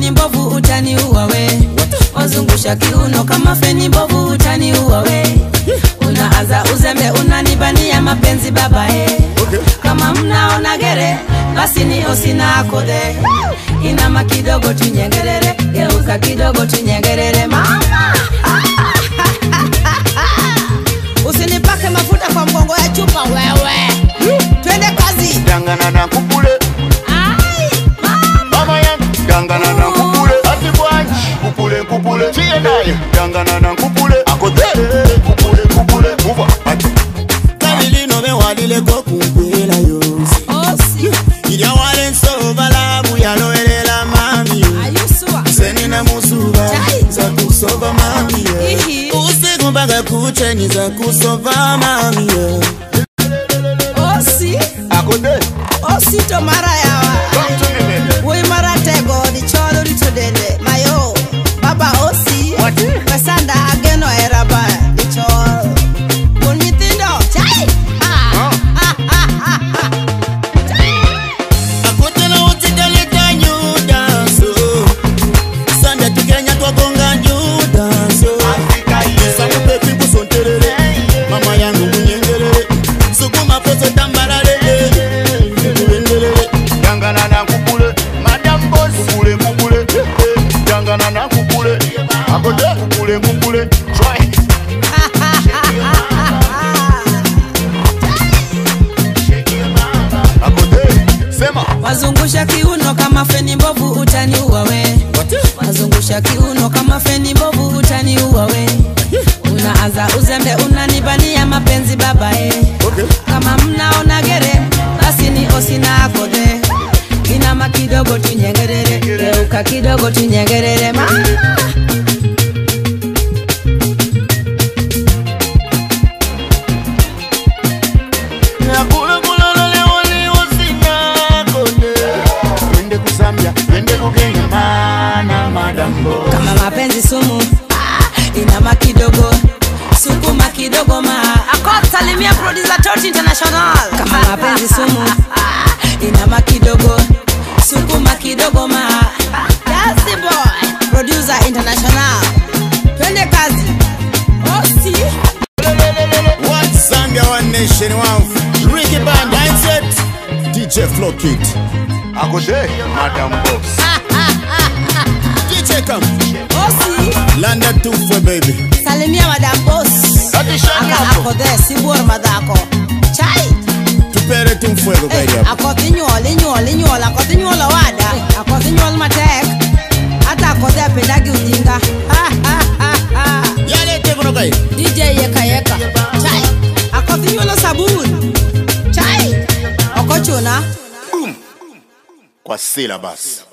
feni mbovu utaniua we. Wazungusha kiuno kama feni mbovu utaniua we. Unaanza uzembe unanibania mapenzi baba Kama mnaona gere basi ni osina akode. Inama kidogo tunyengerere, geuka kidogo tunyengerere mama. Usinipake mafuta kwa mgongo ya chupa wewe. Twende kazi. Dangana na kupule. Ai Mama yangu dangana na kupule. Ati bwanji kupule tie naye. Dangana na kupule akode. Kupule uva ati Kamili no me wadile ko kumpela yose. Osi Idia wale nso balabu ya loelela mami. Ayusua Seni na musuba za kusova mami. Usiku mpaka kuche ni za kusova mami. Osi akode. Osi to mara yawa. Come to me baby. We mara tego di cholo di todele. Mayo Baba Osi What? Pesanda ageno eraba di cholo. Kunmitindo chai Akotela utikale tanyu danso. Sanda tukenya kwa gonga nyu danso. Samu pepi kusonterere. Mama yangu munyengerere. Sukuma poso tambarare. Kubenderere. Dangana na kupule. Madam boss kupule. Dangana na kupule. Akode kupule. Try. Akode sema. Wazungusha kiuno kama feni mbovu utaniua we. Wazungusha kiuno kama feni mbovu utaniua we. Unaanza uzembe unanibania mapenzi baba Okay. Kama mnaona gere basi ni osina akode. Inama kidogo tunyengerere, geuka kidogo tunyengerere mama. Twende kusambia, twende kugenya mana madambo. Kama mapenzi sumu inama kidogo, sukuma kidogo ma. Salimia producer Toti International. Kama mapenzi sumu inama kidogo, sukuma kidogo ma. Yes boy, producer international. Twende kazi. Osi One Zambia, one nation, one Ricky Band, mindset. DJ Flow Kid. Akode madam boss. DJ come. Osi Landa tufwe baby. salimia madam boss. Ati shani hapo. Akode sibor madako. Chai Tupere tumfuego baby. akoti nyol akoti wada. Akoti nyol matek. Hata akode apendagi ujinga. Yale tekono kai. DJ yeka chai akoti nyolo sabun chai okochuna Kwa syllabus.